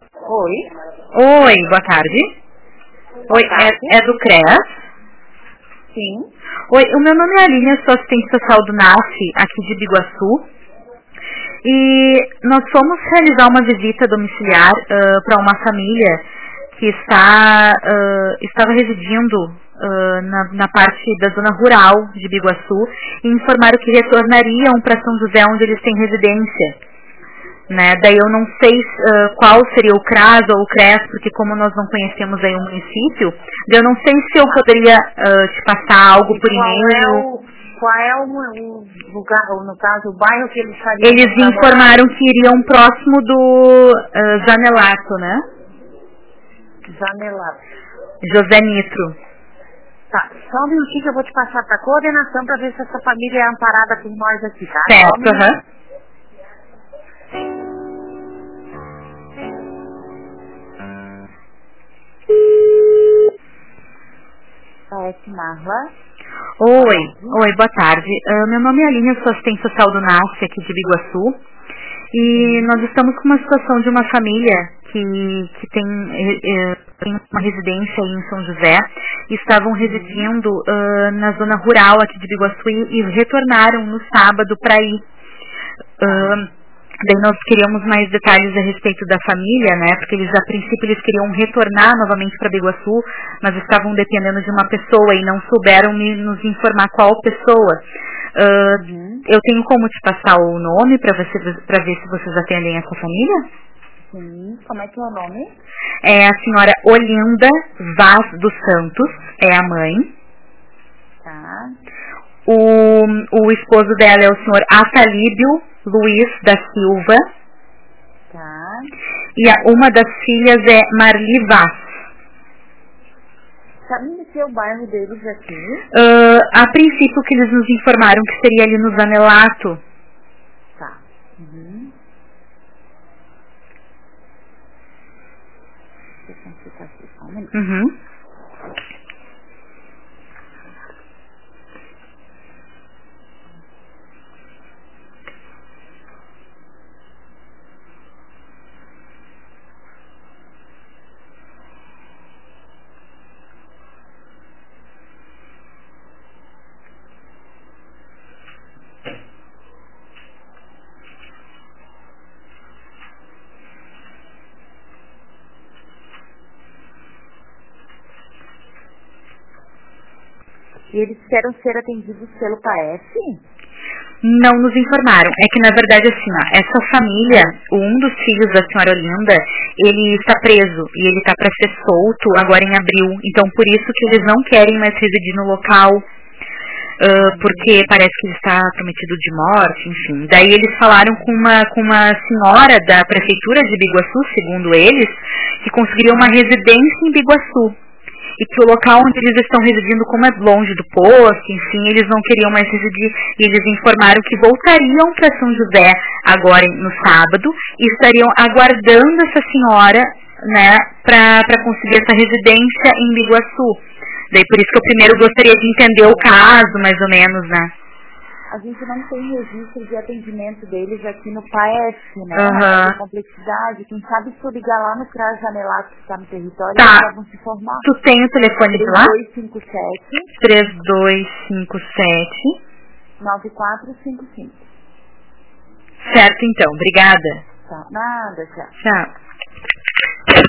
Oi. Oi, boa tarde. Oi, Boa tarde. é do CREAS? Sim. Oi, o meu nome é Aline, eu sou assistente social do NAF, aqui de Biguaçu. E nós fomos realizar uma visita domiciliar para uma família que estava residindo na parte da zona rural de Biguaçu e informaram que retornariam para São José, onde eles têm residência. Né? Daí eu não sei qual seria o CRAS ou o CRES, porque como nós não conhecemos aí o município, eu não sei se eu poderia te passar algo por e-mail. Qual é o lugar, ou no caso, o bairro que eles estariam? Eles informaram que iriam próximo do Zanelato, né? Zanelato. José Nitro. Tá, só um minutinho que eu vou te passar para a coordenação para ver se essa família é amparada por nós aqui, tá? Certo, aham. Parece Marla. Oi, boa tarde. Meu nome é Aline, eu sou assistente social do NAF aqui de Biguaçu. E nós estamos com uma situação de uma família que tem uma residência aí em São José e estavam residindo na zona rural aqui de Biguaçu e retornaram no sábado para ir. Daí nós queríamos mais detalhes a respeito da família, né? Porque eles a princípio eles queriam retornar novamente para Biguaçu, mas estavam dependendo de uma pessoa e não souberam nos informar qual pessoa. Eu tenho como te passar o nome para ver se vocês atendem essa família? Sim, como é que é o nome? É a senhora Olinda Vaz dos Santos, é a mãe. Tá. O esposo dela é o senhor Atalíbio Luiz da Silva. Tá. E uma das filhas é Marli Vaz. Sabe me dizer o bairro deles aqui? A princípio que eles nos informaram que seria ali no Zanelato. Tá. Deixa eu consultar aqui só um minuto. Uhum. E eles querem ser atendidos pelo PAF? Não nos informaram. É que na verdade assim, ó, essa família, um dos filhos da senhora Olinda, ele está preso e ele está para ser solto agora em abril. Então por isso que eles não querem mais residir no local, porque parece que ele está prometido de morte, enfim. Daí eles falaram com uma senhora da prefeitura de Biguaçu, segundo eles, que conseguiria uma residência em Biguaçu. E que o local onde eles estão residindo, como é longe do posto, enfim, eles não queriam mais residir. E eles informaram que voltariam para São José agora no sábado e estariam aguardando essa senhora, né, para conseguir essa residência em Biguaçu. Daí por isso que eu primeiro gostaria de entender o caso, mais ou menos, né? A gente não tem registro de atendimento deles aqui no PAF, né? Aham. De complexidade. Quem sabe se eu ligar lá no CRAS Zanelato, que está no território, Tá. eles vão se formar. Tu tem o telefone de lá? 3257 3257. 9455. Certo, então. Obrigada. Tá. Nada, tchau. Tchau.